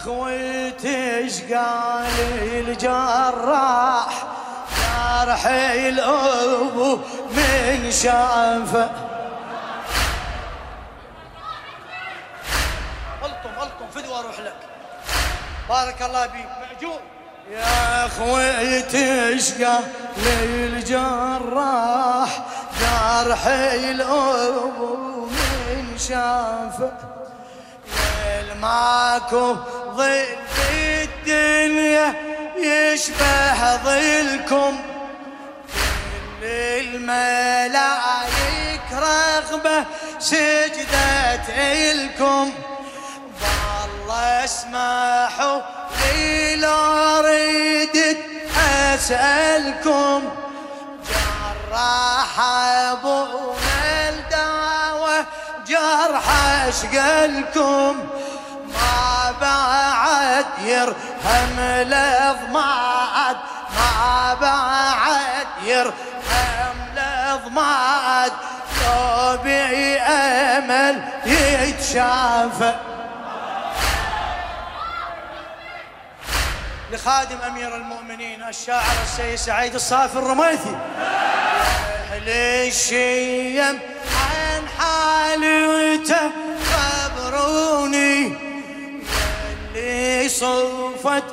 خويتي ايش قال الجراح جرح الابو من شافه. الطم فدوى اروح لك. بارك الله بيك معجون. يا خويتي ايش قال الجراح جرح الابو من شافه. ماكو ظل بالدنيا يشبه ظلكم، كل الملايك رغبة سجدت إلكم. والله اسمحوا لي لو ردت أسألكم، جراح أبونا الدعوة جرح أشقلكم. ما بعد يرهم الأضماد، ما بعد يرهم الأضماد، لو بي أمل يتشافى. لخادم أمير المؤمنين الشاعر السيد سعيد الصافي الرميثي. أهل الشيم عن حالته خبروني، يلي صفت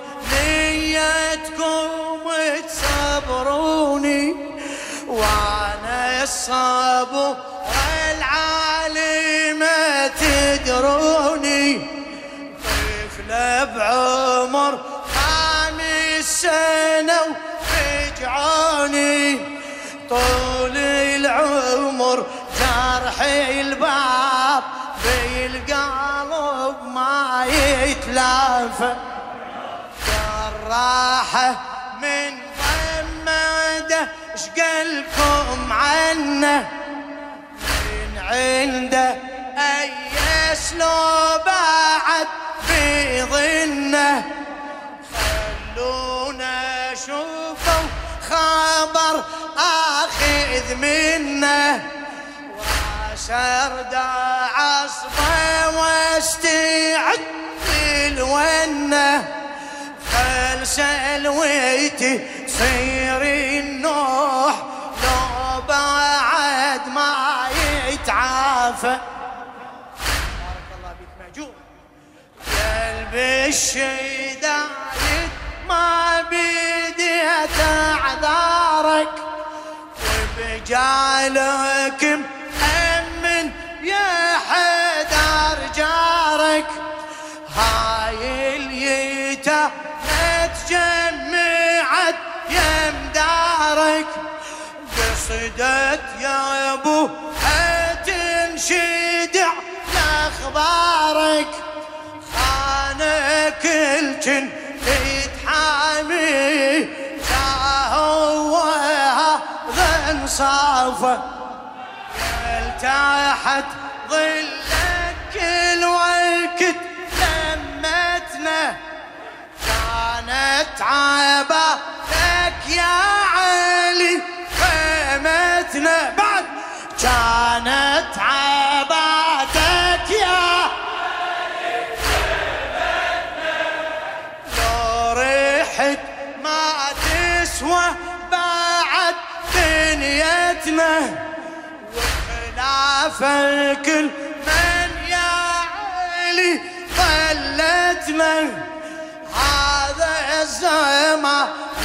نيتكم تصبروني، وانا الصبر العالي ما تدروني. طفل بعمر 5 سنة وفجعوني، طول العمر جرحي الباب بالقلب ما يتلافى. جراحه من ضمده اشقلكم عنه، من عنده ايس لو بعد بظنه. خلونا شوفوا خبر اخذ منه، واسرد عصبه واستعد للونه. خل سلويتي صير النوح لو بعد ما يتعافى. بارك الله بك معجون. قلب الشدايد ما بديت اعذارك، وبجعلك مأمن يا حدار جارك. هاي اليتامى تجمعت يم دارك، قصدت يا ابو تنشدع لاخبارك. خانك الجن يتحامي جاهوها ذن صافه، تحت ظلك الوقت لمتنا. كانت عبادك يا علي خيمتنا، بعد كانت عبادك يا علي خيمتنا. لو ريحت ما تسوى بعد دنيتنا، وخلافك من يا علي ظلتنا. هذا الزمان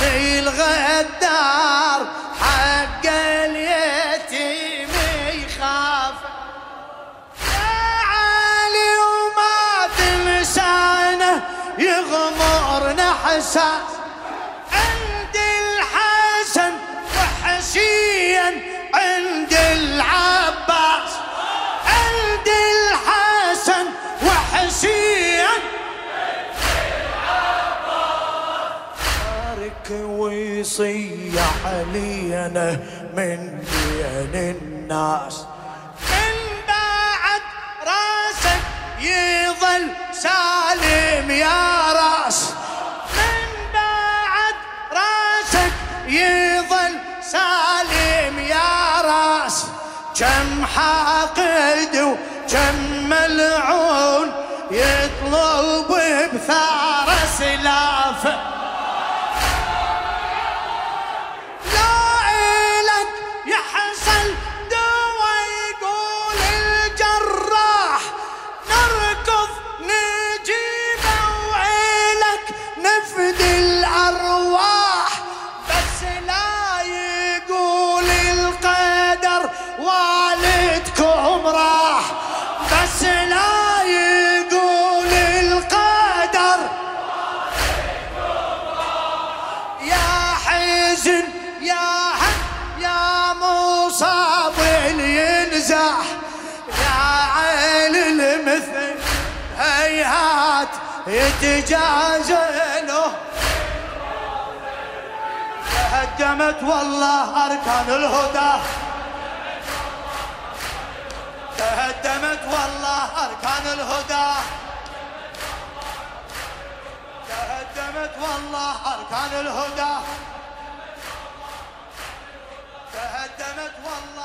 الغدار حق اليتيم يخاف. يا علي وما تنسانا يغمرنا حساس، عند الحسن وحسين عند العباس، عند الحسن وحسين بارك ويصيح علينا من بين الناس. من بعد راسك يظل سالم يا راس، من بعد راسك يظل سالم يا راس. كم حاقد وكم ملعون يطلب بالثار سلافه لا إلك يحصل دوا يقول الجراح نركض نجيبه وعيلك نفدي الأرواح بس لا يقول القدر والدكم راح بس لا يقول القدر يا حزن يا هم يا مصاب ينزح يا عين المثل هيهات يتجازله تهدمت والله أركان الهدى تهدمت والله أركان الهدى تهدمت والله أركان الهدى تهدمت والله